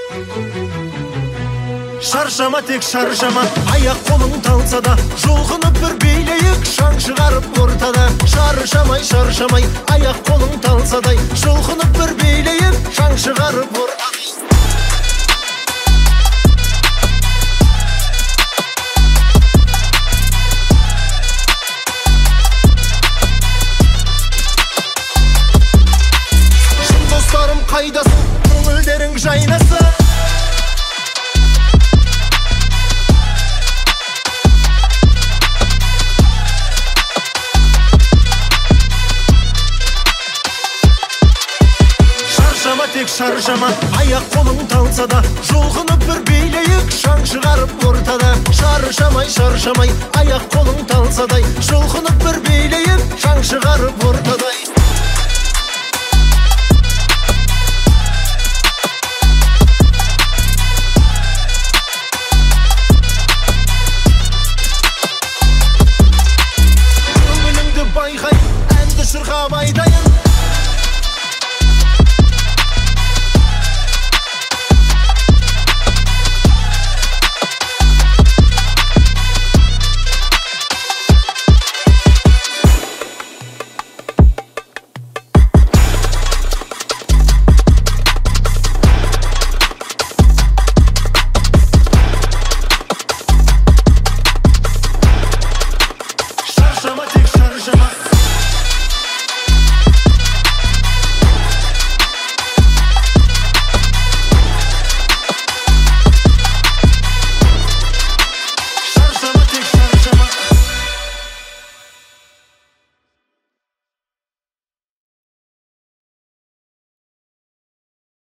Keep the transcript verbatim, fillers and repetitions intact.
Шаршама тек шаршама, аяқ қолың талса да, жұлқынып бір билейік, шаң шығарып ортада. Шаршамай шаршамай, аяқ қолың талса да, жұлқынып бір билейік, шаң шығарып ортада. Шын достарым қайдасың, көңілдерің жайнасың. Тек шаршама, аяқ қолың талса да, жұлқынып бір билейік, шаң шығарып ортада. Шаршамай шаршамай, аяқ қолың талса да, жұлқынып бір билейік, шаң шығарып ортада.